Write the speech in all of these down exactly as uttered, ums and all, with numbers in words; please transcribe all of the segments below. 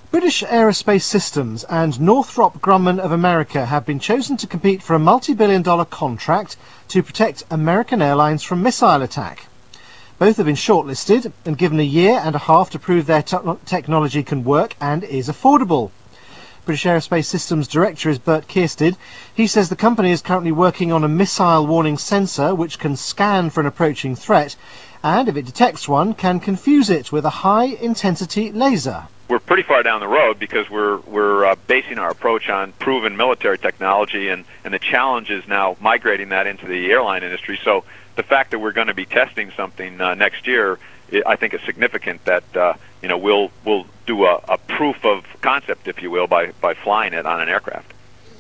British Aerospace Systems and Northrop Grumman of America have been chosen to compete for a multi-billion dollar contract to protect American airlines from missile attack. Both have been shortlisted and given a year and a half to prove their te technology can work and is affordable. British Aerospace Systems Director is Bert Kierstead. He says the company is currently working on a missile warning sensor which can scan for an approaching threat and, if it detects one, can confuse it with a high-intensity laser. We're pretty far down the road because we're we're uh, basing our approach on proven military technology, and, and the challenge is now migrating that into the airline industry. So the fact that we're going to be testing something uh, next year, I think is significant. That uh, you know we'll we'll do a, a proof of concept, if you will, by by flying it on an aircraft.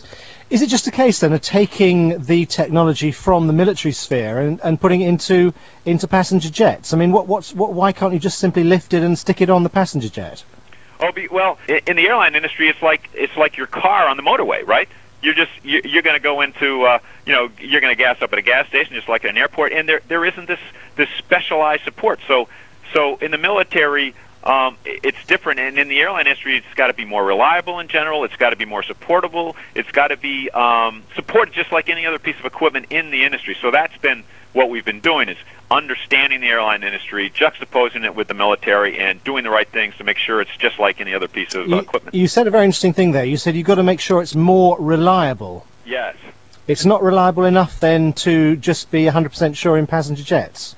Is it just a case then of taking the technology from the military sphere and, and putting it into into passenger jets? I mean, what what's what? Why can't you just simply lift it and stick it on the passenger jet? Oh, be, well, in the airline industry, it's like it's like your car on the motorway, right? You're just you're going to go into uh, you know you're going to gas up at a gas station just like at an airport, and there there isn't this this specialized support. So so in the military, um, it's different, and in the airline industry, it's got to be more reliable in general. It's got to be more supportable. It's got to be um, supported just like any other piece of equipment in the industry. So that's been what we've been doing, is understanding the airline industry, juxtaposing it with the military, and doing the right things to make sure it's just like any other piece of you, uh, equipment. You said a very interesting thing there. You said you've got to make sure it's more reliable. Yes. It's not reliable enough then to just be one hundred percent sure in passenger jets?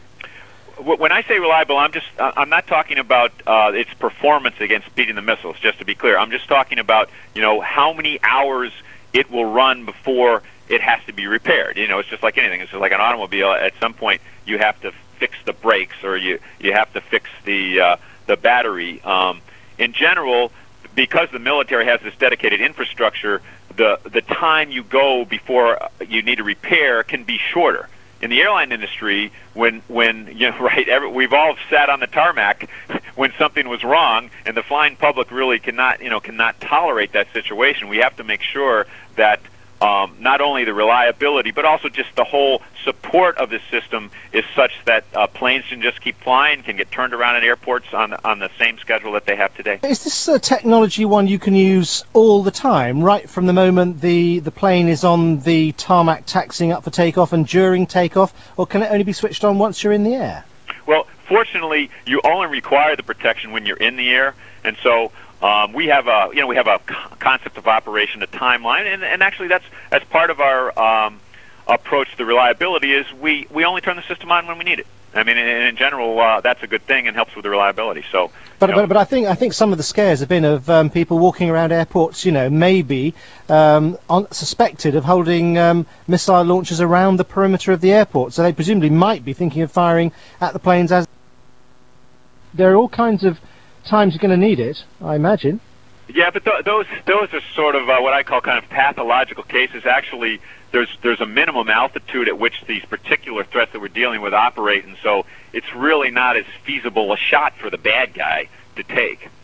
When I say reliable, I'm just I'm not talking about uh, its performance against beating the missiles, just to be clear. I'm just talking about, you know, how many hours it will run before it has to be repaired. You know, it's just like anything. It's just like an automobile. At some point, you have to fix the brakes, or you you have to fix the uh, the battery. Um, in general, because the military has this dedicated infrastructure, the the time you go before you need a repair can be shorter. In the airline industry, when when you know, right, every, we've all sat on the tarmac when something was wrong, and the flying public really cannot you know cannot tolerate that situation. We have to make sure that Um, not only the reliability, but also just the whole support of this system is such that uh, planes can just keep flying, can get turned around at airports on on the same schedule that they have today. Is this uh, technology one you can use all the time, right from the moment the, the plane is on the tarmac taxiing up for takeoff and during takeoff, or can it only be switched on once you're in the air? Well, fortunately, you only require the protection when you're in the air, and so Um, we have a, you know, we have a concept of operation, a timeline, and, and actually that's that's part of our um, approach to reliability. Is we, we only turn the system on when we need it. I mean, in, in general, uh, that's a good thing and helps with the reliability. So, but you know, but, but I think I think some of the scares have been of um, people walking around airports, you know, maybe um, on, suspected of holding um, missile launchers around the perimeter of the airport. So they presumably might be thinking of firing at the planes as. There are all kinds of times you're going to need it, I imagine. Yeah, but th those those are sort of uh, what I call kind of pathological cases. Actually, there's there's a minimum altitude at which these particular threats that we're dealing with operate, and so it's really not as feasible a shot for the bad guy to take.